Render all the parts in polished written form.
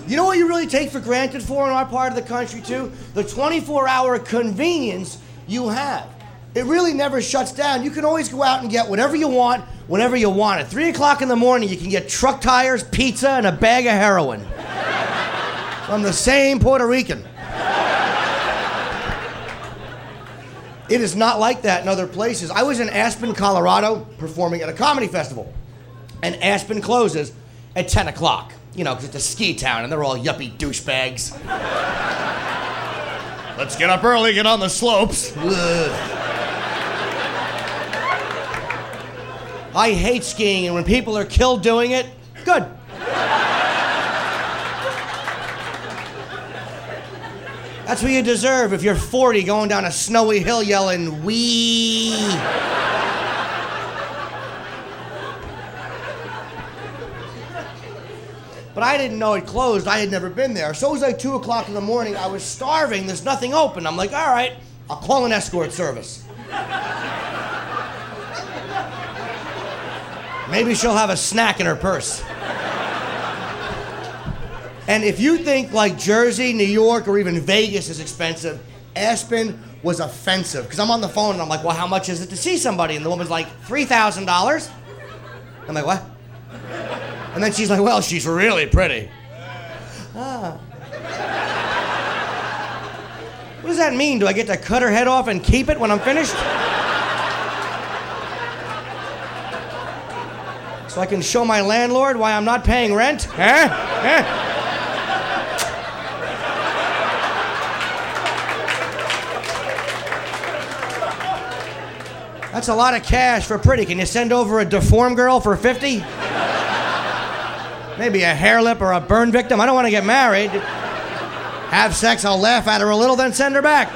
You know what you really take for granted for in our part of the country, too? The 24-hour convenience you have. It really never shuts down. You can always go out and get whatever you want, whenever you want it. 3 o'clock in the morning, you can get truck tires, pizza, and a bag of heroin. From the same Puerto Rican. It is not like that in other places. I was in Aspen, Colorado, performing at a comedy festival. And Aspen closes at 10 o'clock. You know, because it's a ski town and they're all yuppie douchebags. Let's get up early, get on the slopes. Ugh. I hate skiing, and when people are killed doing it, good. That's what you deserve if you're 40 going down a snowy hill yelling, wee. But I didn't know it closed. I had never been there. So it was like 2 o'clock in the morning. I was starving. There's nothing open. I'm like, all right, I'll call an escort service. Maybe she'll have a snack in her purse. And if you think like Jersey, New York, or even Vegas is expensive, Aspen was offensive. Because I'm on the phone and I'm like, well, how much is it to see somebody? And the woman's like, $3,000. I'm like, what? And then she's like, well, she's really pretty. Ah. What does that mean? Do I get to cut her head off and keep it when I'm finished? So I can show my landlord why I'm not paying rent? Huh? Huh? That's a lot of cash for pretty. Can you send over a deformed girl for 50? Maybe a hair lip or a burn victim. I don't want to get married. Have sex, I'll laugh at her a little, then send her back.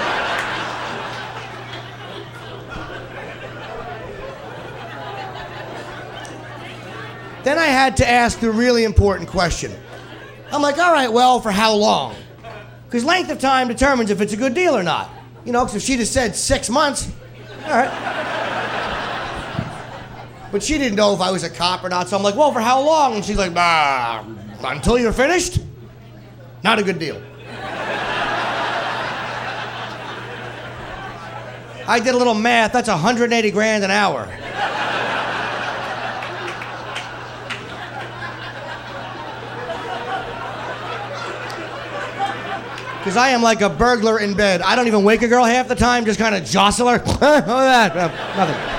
Then I had to ask the really important question. I'm like, all right, well, for how long? Because length of time determines if it's a good deal or not. You know, because if she'd have said 6 months, all right. But she didn't know if I was a cop or not, so I'm like, well, for how long? And she's like, until you're finished? Not a good deal. I did a little math. That's $180,000 an hour. Because I am like a burglar in bed. I don't even wake a girl half the time, just kind of jostle her. Oh, that, nothing.